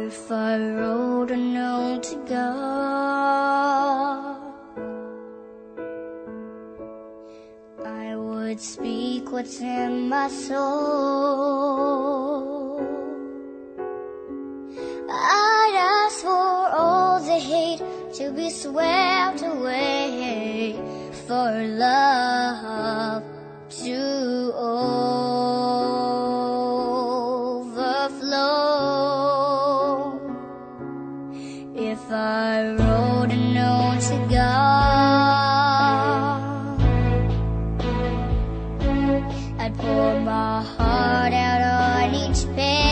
If I wrote a note to God, I would speak what's in my soul. I'd ask for all the hate to be swept away, for love to overflow. If I wrote a note to God, I'd pour my heart out on each page.